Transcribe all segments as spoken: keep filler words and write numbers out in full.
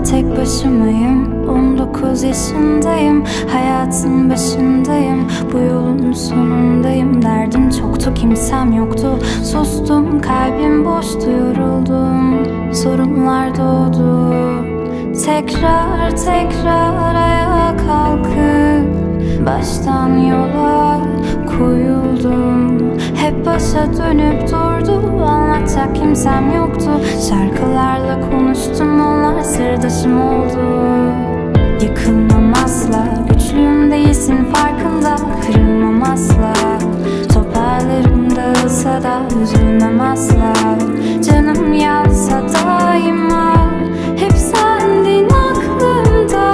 tek başımayım. On dokuz yaşındayım, hayatın başındayım. Bu yolun sonundayım. Derdim çoktu, kimsem yoktu. Sustum, kalbim boştu, yoruldum. Sorunlar doğdu. Tekrar tekrar ayağa kalkıp baştan yola koyuldum. Hep başa dönüp durdu, anlatacak kimsem yoktu. Şarkılarla konuştum, onlar sırdaşım oldu. Yıkılmam asla, güçlüyüm değilsin farkında. Kırılmam asla, toparlarım dağılsa da üzülmem asla. Canım yansa daima hep sendin aklımda.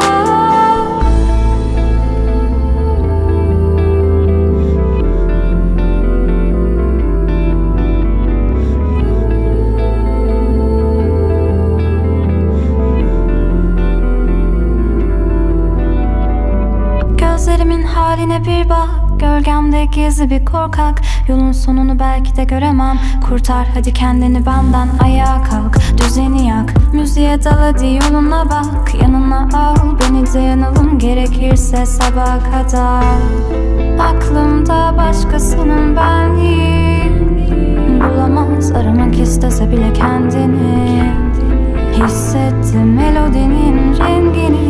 Gözlerimin haline bir bak, gölgemde gizli bir korkak. Yolun sonunu belki de göremem. Kurtar hadi kendini benden, ayağa kalk, düzeni yak. Müziğe dal hadi yoluna bak. Yanına al beni de yanalım, gerekirse sabaha kadar. Aklımda başkasının benliği, bulamaz aramak istese bile kendini. Hissettim melodinin rengini,